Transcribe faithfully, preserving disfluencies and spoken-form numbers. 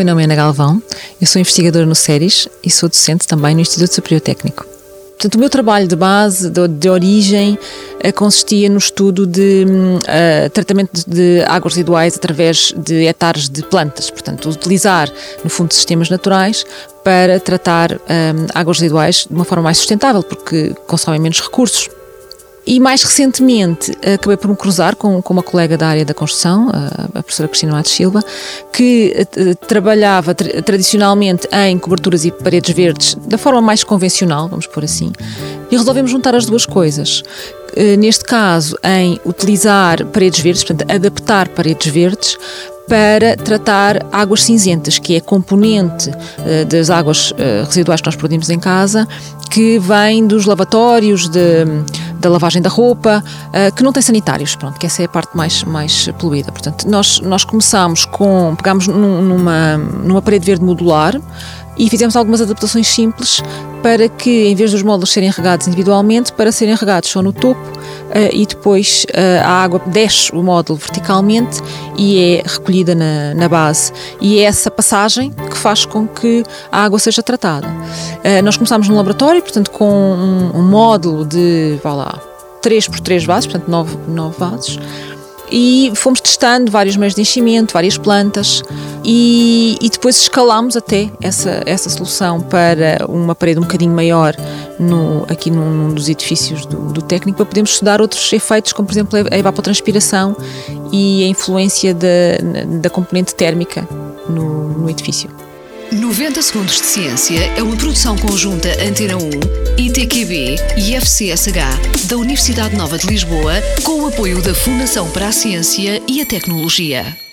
meu nome é Ana Galvão, eu sou investigadora no SERIS e sou docente também no Instituto Superior Técnico. Portanto, o meu trabalho de base, de, de origem, consistia no estudo de uh, tratamento de águas residuais através de hectares de plantas. Portanto, utilizar, no fundo, sistemas naturais para tratar um, águas residuais de uma forma mais sustentável, porque consomem menos recursos. E mais recentemente acabei por me cruzar com, com uma colega da área da construção, a, a professora Cristina Matos Silva, que uh, trabalhava tra- tradicionalmente em coberturas e paredes verdes da forma mais convencional, vamos pôr assim, e resolvemos juntar as duas coisas. Uh, neste caso, em utilizar paredes verdes, portanto, adaptar paredes verdes para tratar águas cinzentas, que é a componente uh, das águas uh, residuais que nós produzimos em casa, que vem dos lavatórios, de, da lavagem da roupa, uh, que não tem sanitários, pronto, que essa é a parte mais, mais poluída. Portanto, nós, nós começámos com, pegámos num, numa, numa parede verde modular e fizemos algumas adaptações simples para que, em vez dos módulos serem regados individualmente, para serem regados só no topo uh, e depois uh, a água desce o módulo verticalmente e é recolhida na, na base. E é essa passagem que faz com que a água seja tratada. Uh, nós começámos no laboratório, portanto, com um, um módulo de, vá lá, três por três vasos, portanto, nove, nove vasos. E fomos testando vários meios de enchimento, várias plantas e, e depois escalámos até essa, essa solução para uma parede um bocadinho maior no, aqui num, num dos edifícios do, do técnico, para podermos estudar outros efeitos, como por exemplo a evapotranspiração e a influência da, da componente térmica no, no edifício. noventa Segundos de Ciência é uma produção conjunta Antena um, I T Q B e F C S H da Universidade Nova de Lisboa, com o apoio da Fundação para a Ciência e a Tecnologia.